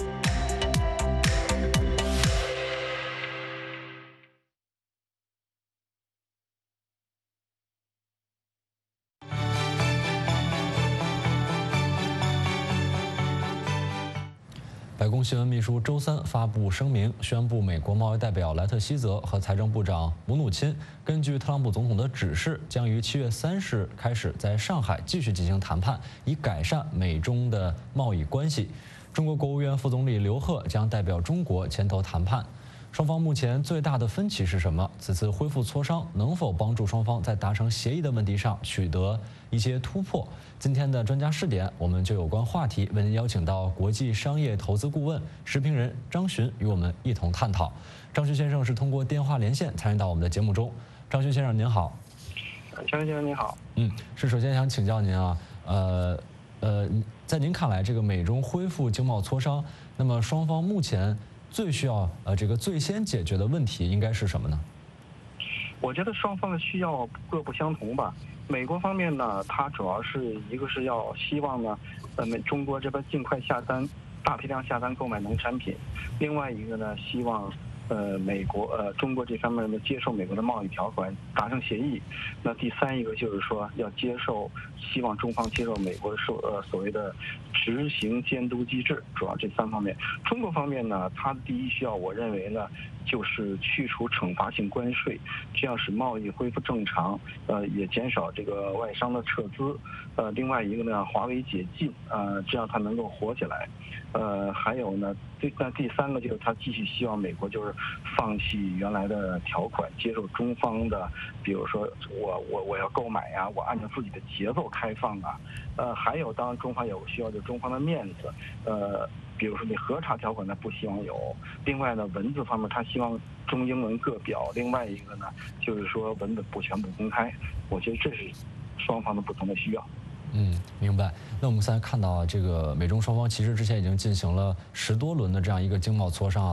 白宫新闻秘书周三发布声明，宣布美国贸易代表莱特希泽和财政部长姆努钦根据特朗普总统的指示，将于七月三十日开始在上海继续进行谈判，以改善美中的贸易关系。中国国务院副总理刘鹤将代表中国牵头谈判。双方目前最大的分歧是什么？此次恢复磋商能否帮助双方在达成协议的问题上取得一些突破？今天的专家视点，我们就有关话题为您邀请到国际商业投资顾问、时评人张巡与我们一同探讨。张巡先生是通过电话连线参与到我们的节目中。张巡先生您好。 张先生您好。 嗯，是首先想请教您啊，呃呃，在您看来，这个美中恢复经贸磋商，那么双方目前最需要呃这个最先解决的问题应该是什么呢？ 我觉得双方的需要各不相同吧。美国方面呢，它主要是一个是要希望呢，呃，中国这边尽快下单，大批量下单购买农产品；另外一个呢，希望呃美国呃中国这方面呢接受美国的贸易条款，达成协议。那第三一个就是说要接受，希望中方接受美国所呃所谓的执行监督机制，主要这三方面。中国方面呢，它的第一需要，我认为呢，就是去除惩罚性关税，这样使贸易恢复正常，呃，也减少这个外商的撤资。呃，另外一个呢，华为解禁，呃，这样它能够活起来。呃，还有呢，第那第三个就是他继续希望美国就是放弃原来的条款，接受中方的，比如说我我我要购买呀、啊，我按照自己的节奏开放啊。呃，还有当然中方有个需要，就是中方的面子，呃。比如说你核查条款呢不希望有，另外呢文字方面他希望中英文各表，另外一个呢就是说文字不全部公开，我觉得这是双方的不同的需要。 嗯，明白。那我们现在看到啊，这个美中双方其实之前已经进行了十多轮的这样一个经贸磋商啊，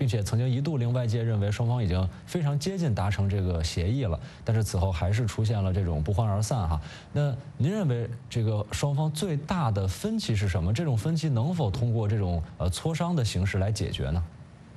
并且曾经一度令外界认为双方已经非常接近达成这个协议了，但是此后还是出现了这种不欢而散哈。那您认为这个双方最大的分歧是什么？这种分歧能否通过这种呃磋商的形式来解决呢？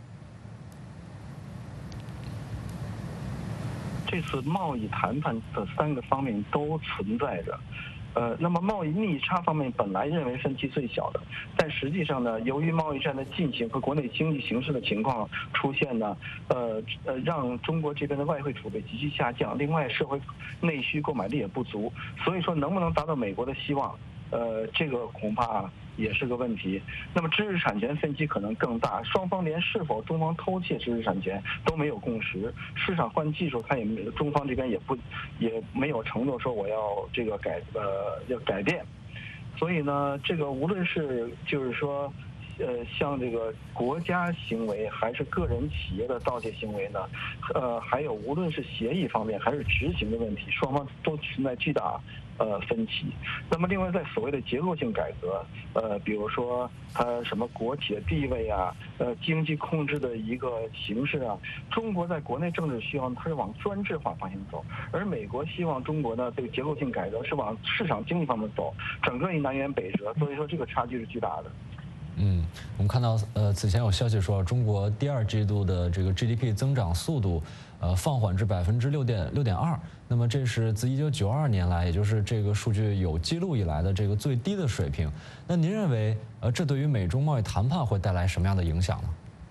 这次贸易谈判的三个方面都存在着。呃，那么贸易逆差方面本来认为分歧最小的，但实际上呢，由于贸易战的进行和国内经济形势的情况出现呢，呃呃，让中国这边的外汇储备急剧下降，另外社会内需购买力也不足，所以说能不能达到美国的希望，呃，这个恐怕也是个问题。那么知识产权分歧可能更大，双方连是否中方偷窃知识产权都没有共识，市场换技术，他也没有，中方这边也不也没有承诺说我要这个改呃要改变，所以呢，这个无论是就是说。呃，像这个国家行为还是个人企业的盗窃行为呢，呃，还有无论是协议方面还是执行的问题，双方都存在巨大呃分歧。那么另外在所谓的结构性改革，呃，比如说它什么国企的地位啊，呃，经济控制的一个形式啊，中国在国内政治需要它是往专制化方向走，而美国希望中国呢这个结构性改革是往市场经济方面走，整个一南辕北辙，所以说这个差距是巨大的。 嗯，我们看到，呃，此前有消息说，中国第二季度的这个 G D P 增长速度，呃，放缓至百分之六点六点二。那么这是自一九九二年来，也就是这个数据有记录以来的这个最低的水平。那您认为，呃，这对于美中贸易谈判会带来什么样的影响呢？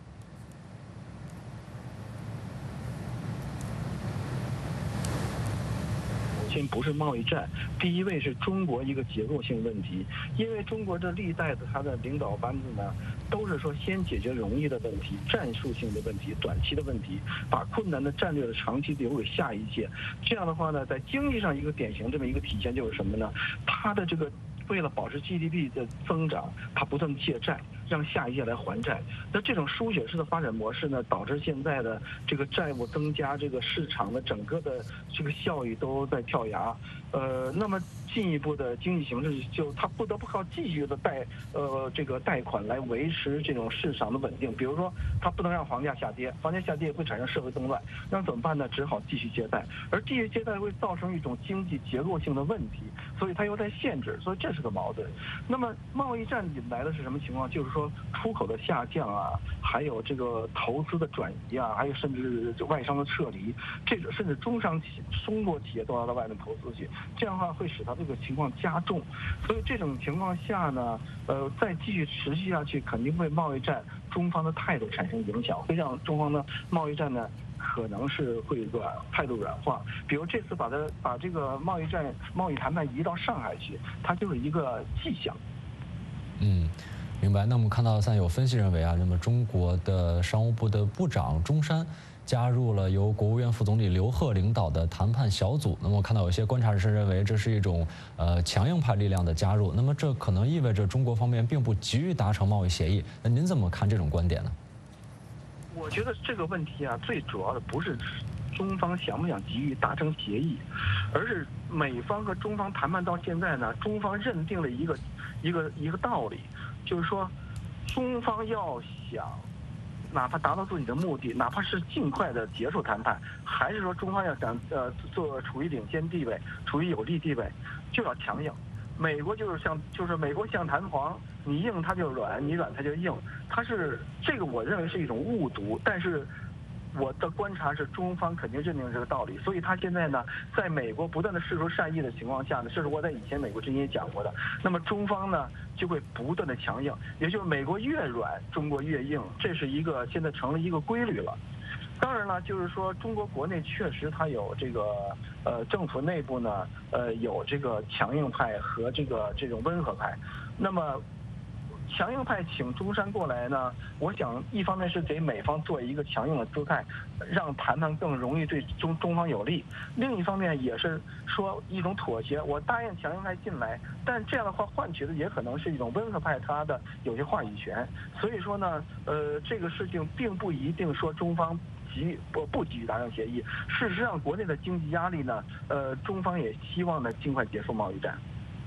不是贸易战，第一位是中国一个结构性问题，因为中国这历代的他的领导班子呢，都是说先解决容易的问题、战术性的问题、短期的问题，把困难的战略的长期留给下一届。这样的话呢，在经济上一个典型这么一个体现就是什么呢？他的这个为了保持 G D P 的增长，他不断借债，让下一届来还债。那这种输血式的发展模式呢，导致现在的这个债务增加，这个市场的整个的这个效益都在跳崖。呃，那么进一步的经济形势就他不得不靠继续的贷呃这个贷款来维持这种市场的稳定。比如说，他不能让房价下跌，房价下跌会产生社会动乱，那怎么办呢？只好继续借贷，而继续借贷会造成一种经济结构性的问题，所以他又在限制，所以这是个矛盾。那么贸易战引来的是什么情况？就是说出口的下降啊，还有这个投资的转移啊，还有甚至外商的撤离，这种甚至中商企中国企业都要到外面投资去，这样的话会使它这个情况加重。所以这种情况下呢，呃，再继续持续下去，肯定会贸易战中方的态度产生影响，会让中方的贸易战呢可能是会软态度软化。比如这次把它把这个贸易战贸易谈判移到上海去，它就是一个迹象。 嗯。明白。那我们看到，像有分析认为啊，那么中国的商务部的部长钟山加入了由国务院副总理刘鹤领导的谈判小组。那么我看到有些观察人士认为这是一种呃强硬派力量的加入。那么这可能意味着中国方面并不急于达成贸易协议。那您怎么看这种观点呢？ 我觉得这个问题啊，最主要的不是中方想不想急于达成协议，而是美方和中方谈判到现在呢，中方认定了一个一个一个道理。就是说，中方要想，哪怕达到自己的目的，哪怕是尽快的结束谈判，还是说中方要想呃做处于领先地位，处于有利地位，就要强硬。美国就是像就是美国像弹簧，你硬它就软，你软它就硬，它是这个我认为是一种误读，但是。我的观察是，中方肯定认定这个道理，所以他现在呢，在美国不断的释出善意的情况下呢，这是我在以前美国之前也讲过的。那么中方呢，就会不断的强硬，也就是美国越软，中国越硬，这是一个现在成了一个规律了。当然了，就是说中国国内确实它有这个呃政府内部呢，呃有这个强硬派和这个这种温和派，那么。强硬派请中山过来呢，我想一方面是给美方做一个强硬的姿态，让谈判更容易对中中方有利；另一方面也是说一种妥协，我答应强硬派进来，但这样的话换取的也可能是一种温和派他的有些话语权。所以说呢，呃，这个事情并不一定说中方急不不急于达成协议。事实上，国内的经济压力呢，呃，中方也希望呢尽快结束贸易战。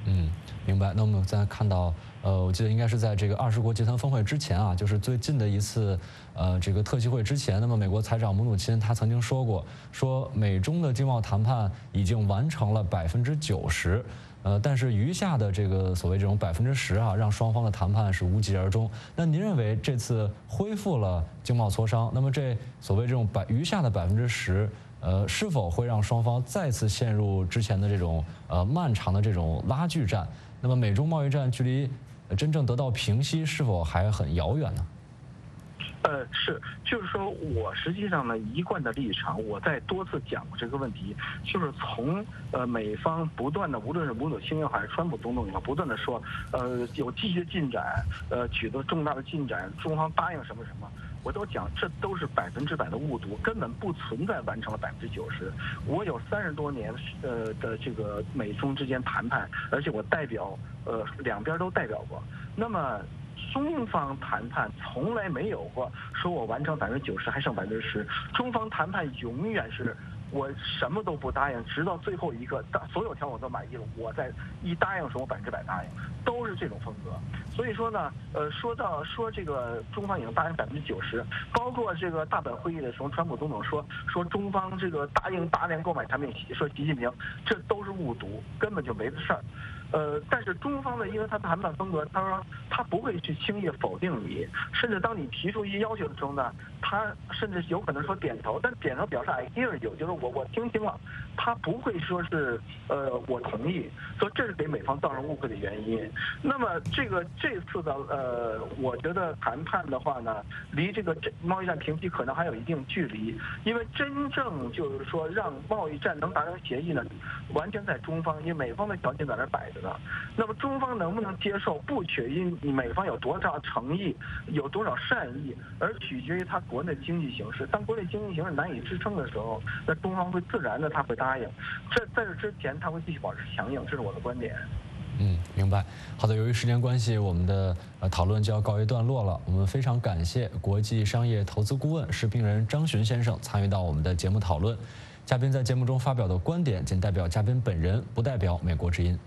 嗯，明白。那我们再看到，呃，我记得应该是在这个二十国集团峰会之前啊，就是最近的一次，呃，这个特席会之前，那么美国财长姆努钦他曾经说过，说美中的经贸谈判已经完成了百分之九十，呃，但是余下的这个所谓这种百分之十啊，让双方的谈判是无疾而终。那您认为这次恢复了经贸磋商，那么这所谓这种百余下的百分之十？呃，是否会让双方再次陷入之前的这种呃漫长的这种拉锯战？那么美中贸易战距离真正得到平息是否还很遥远呢？ 呃，是，就是说我实际上呢一贯的立场，我在多次讲过这个问题，就是从呃美方不断的，无论是姆努钦还是川普总统也好，不断的说，呃有积极的进展，呃取得重大的进展，中方答应什么什么。我都讲，这都是百分之百的误读，根本不存在完成了百分之九十。我有三十多年呃的这个美中之间谈判，而且我代表呃两边都代表过。那么中方谈判从来没有过说我完成百分之九十还剩百分之十，中方谈判永远是我什么都不答应，直到最后一个，所有条我都满意了，我再一答应的时候我百分之百答应，都是这种风格。所以说呢，呃，说到说这个中方已经答应百分之九十，包括这个大阪会议的时候，川普总统说说中方这个答应大量购买产品，说习近平，这都是误读，根本就没这事儿。呃，但是中方呢，因为他谈判风格，他说他不会去轻易否定你，甚至当你提出一些要求的时候呢，他甚至有可能说点头，但点头表示 I hear you， 就是我我听清了，他不会说是呃我同意，所以这是给美方造成误会的原因。那么这个这次的呃，我觉得谈判的话呢，离这个贸易战平息可能还有一定距离，因为真正就是说让贸易战能达成协议呢，完全在中方，因为美方的条件在那摆着。那么中方能不能接受，不取决于你美方有多少诚意，有多少善意，而取决于他国内经济形势。当国内经济形势难以支撑的时候，那中方会自然的他会答应。这在这之前他会继续保持强硬，这是我的观点。 嗯，明白。好的，由于时间关系，我们的呃讨论就要告一段落了。我们非常感谢国际商业投资顾问、时评人张巡先生参与到我们的节目讨论。嘉宾在节目中发表的观点仅代表嘉宾本人，不代表美国之音。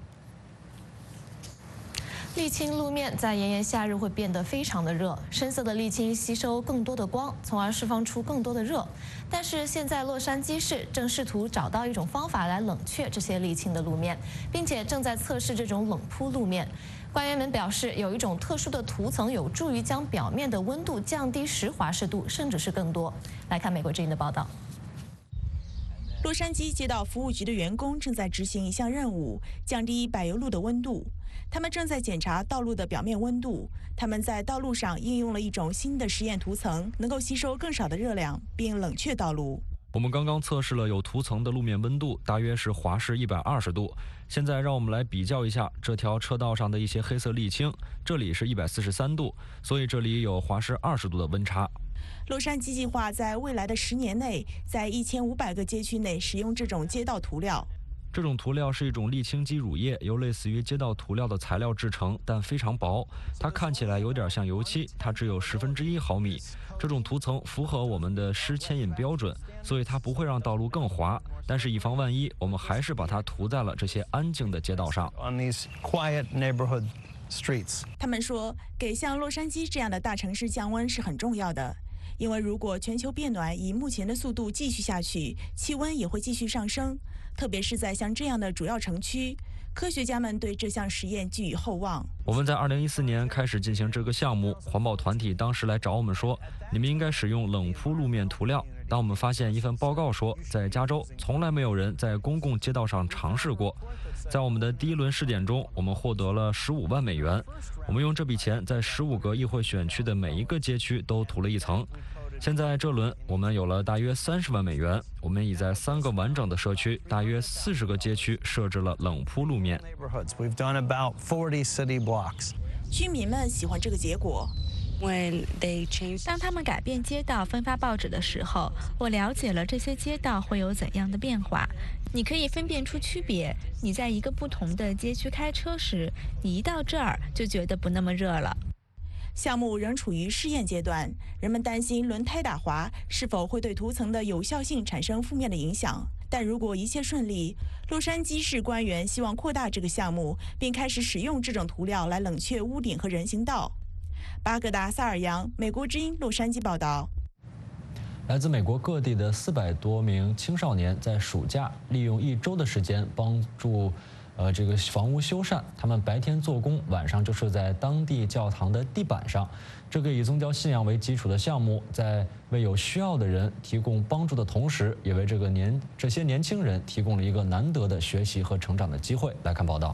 沥青路面在炎炎夏日会变得非常的热，深色的沥青吸收更多的光，从而释放出更多的热。但是现在洛杉矶市正试图找到一种方法来冷却这些沥青的路面，并且正在测试这种冷铺路面。官员们表示，有一种特殊的涂层有助于将表面的温度降低十华氏度，甚至是更多。来看美国之音的报道。 洛杉矶街道服务局的员工正在执行一项任务，降低柏油路的温度。他们正在检查道路的表面温度。他们在道路上应用了一种新的实验涂层，能够吸收更少的热量，并冷却道路。 我们刚刚测试了有涂层的路面温度，大约是华氏一百二十度。现在让我们来比较一下这条车道上的一些黑色沥青，这里是一百四十三度，所以这里有华氏二十度的温差。 洛杉矶计划在未来的十年内，在一千五百个街区内使用这种街道涂料。 这种涂料是一种沥青基乳液，由类似于街道涂料的材料制成，但非常薄。它看起来有点像油漆，它只有十分之一毫米。这种涂层符合我们的湿牵引标准，所以它不会让道路更滑。但是以防万一，我们还是把它涂在了这些安静的街道上。 On these quiet neighborhood streets. 他们说，给像洛杉矶这样的大城市降温是很重要的。因为如果全球变暖以目前的速度继续下去，气温也会继续上升，特别是在像这样的主要城区。科学家们对这项实验寄予厚望。 我们在二零一四年开始进行这个项目，环保团体当时来找我们说，你们应该使用冷铺路面涂料。当我们发现一份报告说，在加州从来没有人在公共街道上尝试过。在我们的第一轮试点中，我们获得了十五万美元。我们用这笔钱在十五个议会选区的每一个街区都涂了一层。现在这轮我们有了大约三十万美元，我们已在三个完整的社区，大约四十个街区设置了冷铺路面。 居民们喜欢这个结果。 当他们改变街道分发报纸的时候，我了解了这些街道会有怎样的变化。你可以分辨出区别。你在一个不同的街区开车时，你一到这儿就觉得不那么热了。 项目仍处于试验阶段，人们担心轮胎打滑是否会对涂层的有效性产生负面的影响。 但如果一切顺利，洛杉矶市官员希望扩大这个项目，并开始使用这种涂料来冷却屋顶和人行道。巴格达萨尔扬，美国之音洛杉矶报道。 来自美国各地的四百多名青少年在暑假利用一周的时间帮助。 呃，这个房屋修缮，他们白天做工，晚上就睡在当地教堂的地板上。这个以宗教信仰为基础的项目，在为有需要的人提供帮助的同时，也为这个年这些年轻人提供了一个难得的学习和成长的机会。来看报道。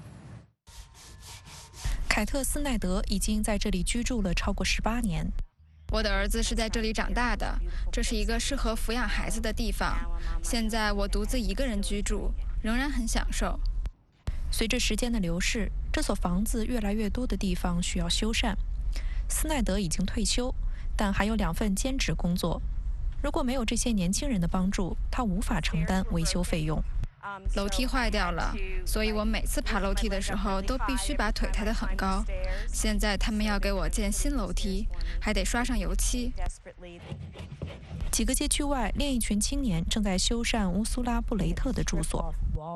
凯特斯奈德已经在这里居住了超过十八年。 我的儿子是在这里长大的，这是一个适合抚养孩子的地方。现在我独自一个人居住，仍然很享受。 随着时间的流逝，这所房子越来越多的地方需要修缮。斯奈德已经退休，但还有两份兼职工作。如果没有这些年轻人的帮助，他无法承担维修费用。 楼梯坏掉了，所以我每次爬楼梯的时候都必须把腿抬得很高。现在他们要给我建新楼梯，还得刷上油漆。 几个街区外，另一群青年正在修缮乌苏拉布雷特的住所。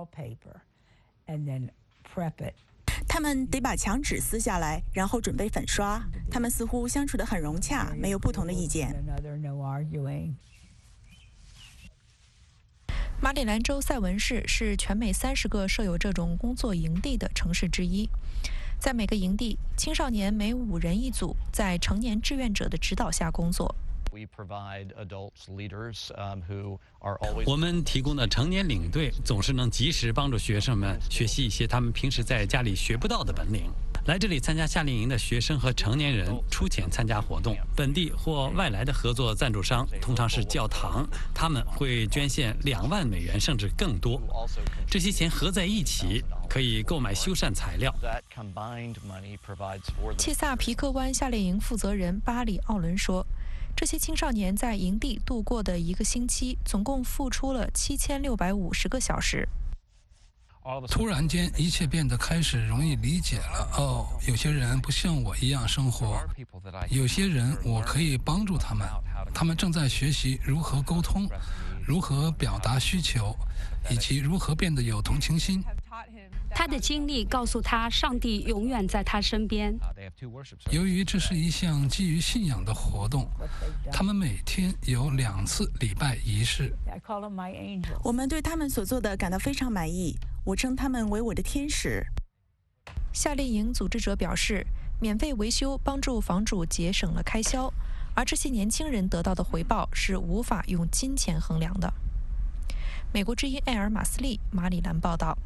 他们得把墙纸撕下来，然后准备粉刷。他们似乎相处得很融洽，没有不同的意见。 马里兰州塞文市是全美三十个设有这种工作营地的城市之一。在每个营地，青少年每五人一组，在成年志愿者的指导下工作。 我们提供的成年领队总是能及时帮助学生们学习一些他们平时在家里学不到的本领。来这里参加夏令营的学生和成年人出钱参加活动，本地或外来的合作赞助商通常是教堂，他们会捐献两万美元甚至更多。这些钱合在一起，可以购买修缮材料。 切萨皮克湾夏令营负责人巴里奥伦说。 这些青少年在营地度过的一个星期，总共付出了七千六百五十个小时。 突然间，一切变得开始容易理解了。哦，有些人不像我一样生活，有些人我可以帮助他们。他们正在学习如何沟通，如何表达需求，以及如何变得有同情心。 他的经历告诉他，上帝永远在他身边。 由于这是一项基于信仰的活动，他们每天有两次礼拜仪式。 我们对他们所做的感到非常满意，我称他们为我的天使。 夏令营组织者表示，免费维修帮助房主节省了开销，而这些年轻人得到的回报是无法用金钱衡量的。美国之音艾尔马斯利，马里兰报道。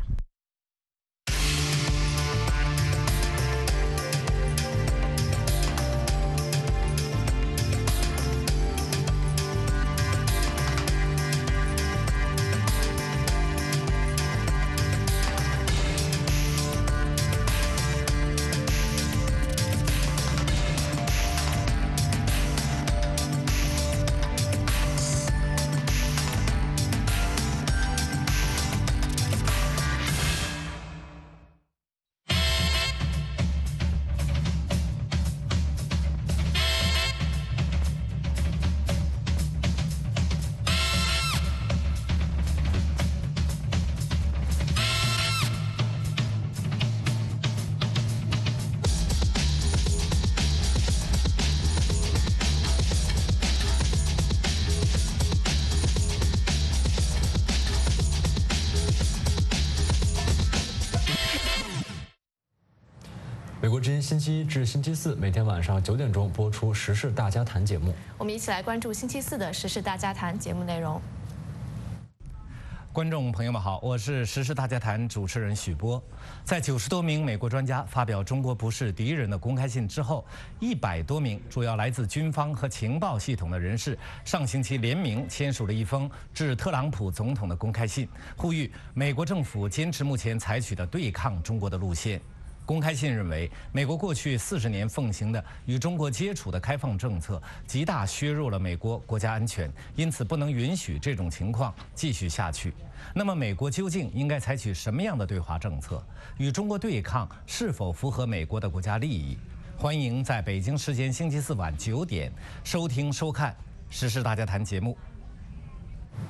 美国之音星期一至星期四每天晚上九点钟播出《时事大家谈》节目。 我们一起来关注星期四的《时事大家谈》节目内容。 观众朋友们好，我是《时事大家谈》主持人许波。在九十多名美国专家发表“中国不是敌人”的公开信之后，一百多名主要来自军方和情报系统的人士上星期联名签署了一封致特朗普总统的公开信，呼吁美国政府坚持目前采取的对抗中国的路线。公开信认为，美国过去四十年奉行的与中国接触的开放政策，极大削弱了美国国家安全，因此不能允许这种情况继续下去。那么，美国究竟应该采取什么样的对华政策？与中国对抗是否符合美国的国家利益？欢迎在北京时间星期四晚九点收听收看《时事大家谈》节目。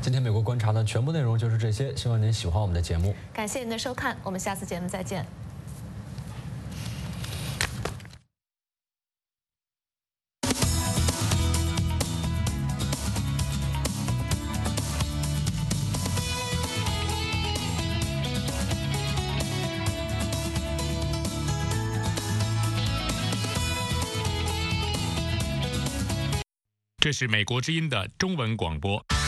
今天美国观察的全部内容就是这些，希望您喜欢我们的节目。 感谢您的收看，我们下次节目再见。 这是美国之音的中文广播。